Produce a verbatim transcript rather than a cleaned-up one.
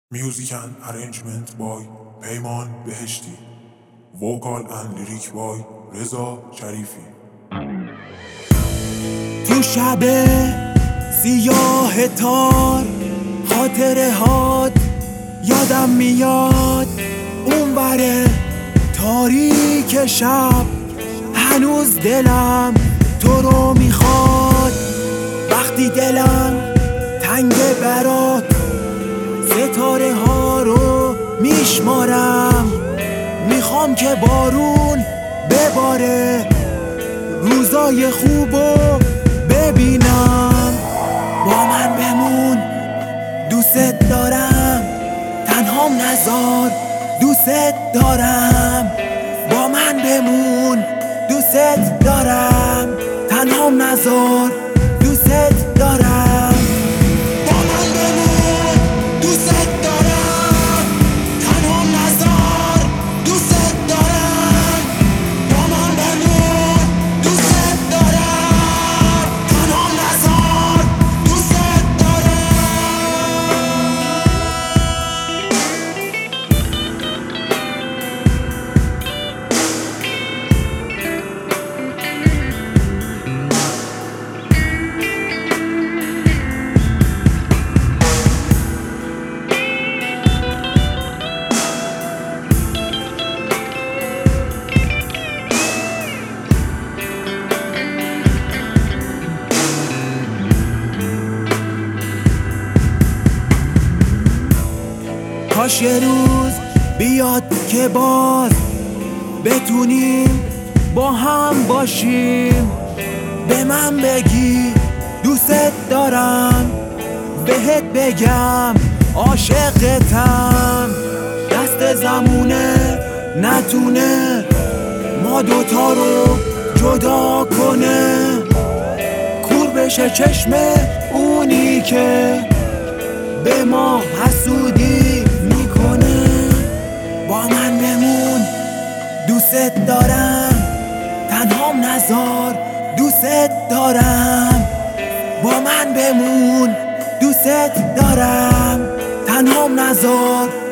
Music and arrangement by پیمان بهشتی. Vocal and lyric by رضا شریفی. تو شب سیاه تار خاطره هات یادم میاد، اونور تاریک شب هنوز دلم تو رو میخواد. وقتی دلم تنگ برات ستاره ها رو میشمارم، میخوام که بارون بباره روزای خوبو ببینم. با من بمون دوست دارم، تنهام نذار دوست دارم. با من بمون دوست دارم، تنهام نذار دوست دارم. با من بمون دوست دارم، تنهام نذار دوست دارم. با من بمون دوست دارم، تنهام نذار دوست کاش یه روز بیاد که باز بتونیم با هم باشیم. به من بگی دوست دارم، بهت بگم عاشقتم. دست زمونه نتونه ما دوتا رو جدا کنه، کور بشه چشم اونی که به ما حسودی میکنه. با من بمون دوست دارم، تنهام نذار دوست دارم. با من بمون دوست دارم، تنهام نذار